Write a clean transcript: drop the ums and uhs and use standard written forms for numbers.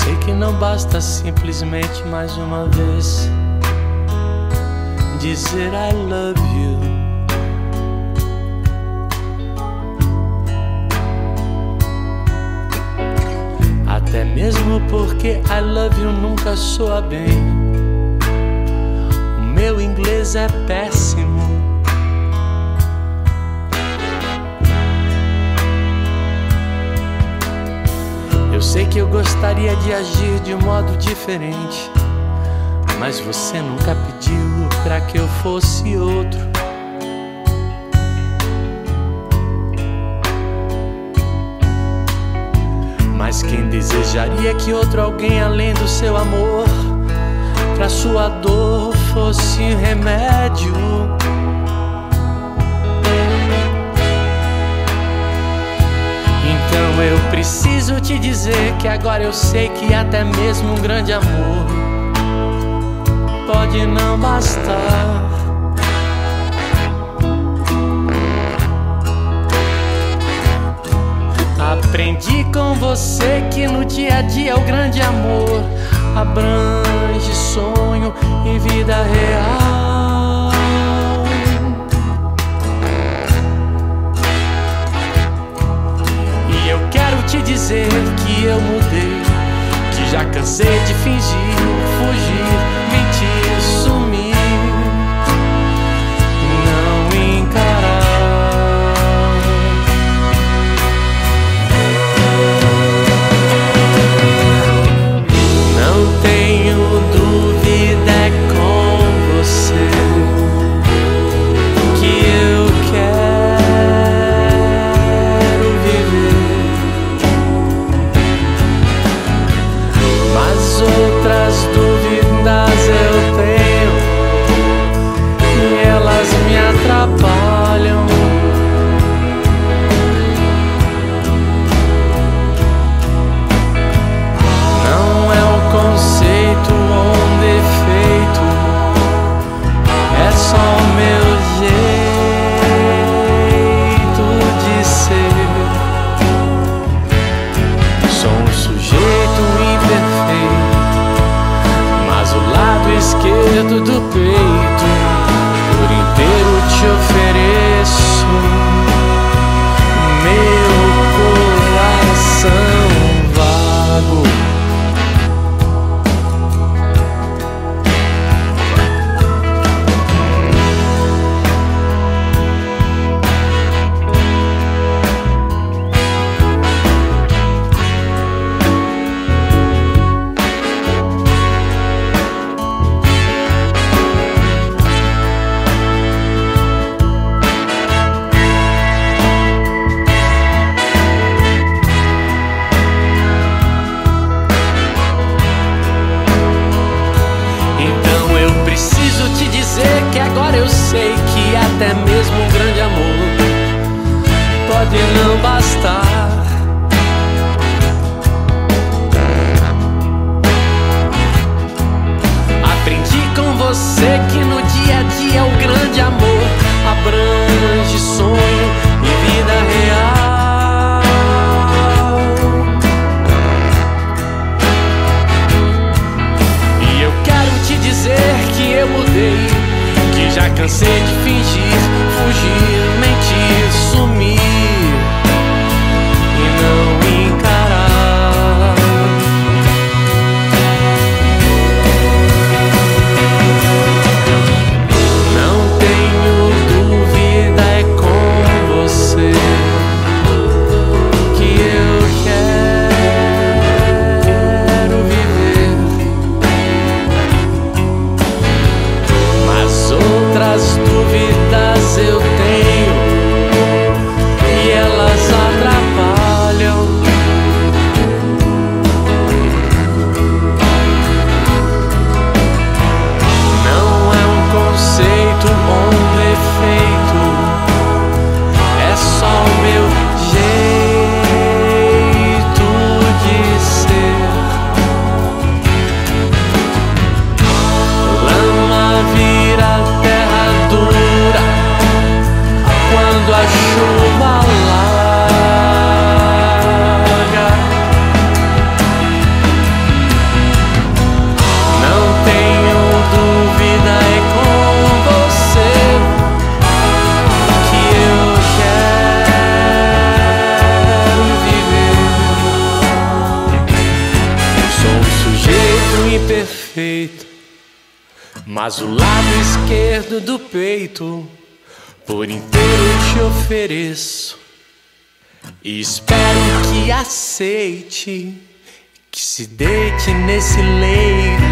sei que não basta simplesmente mais uma vez dizer I love you. Até mesmo porque I love you nunca soa bem. O meu inglês é péssimo. Eu sei que eu gostaria de agir de modo diferente, mas você nunca pediu pra que eu fosse outro. Mas quem desejaria que outro alguém além do seu amor pra sua dor fosse remédio? Então eu preciso te dizer que agora eu sei que até mesmo um grande amor pode não bastar. Aprendi com você que no dia a dia o grande amor abrange sonho e vida real. E eu quero te dizer que eu mudei, que já cansei de fingir, fugir, mentir, sumir, não encarar. Não tenho dúvida, é com você que eu quero viver. Mas outras dúvidas eu tenho e elas me atrapalham. Não é o conceito ou um defeito, é só o meu jeito de ser. Sou um sujeito imperfeito, mas o lado esquerdo do peito por inteiro te ofereço. Meu coração vago. Preciso te dizer que agora eu sei que até mesmo um grande amor pode não bastar. Aprendi com você que no dia a dia o grande amor abrange sonho e vida real. E eu quero te dizer que eu mudei, que já cansei de fingir, fugir, mentir, sumir e não encarar. Não tenho dúvida, é com você que eu quero viver. Mas outras dúvidas perfeito, mas o lado esquerdo do peito por inteiro te ofereço. E espero que aceite, que se deite nesse leito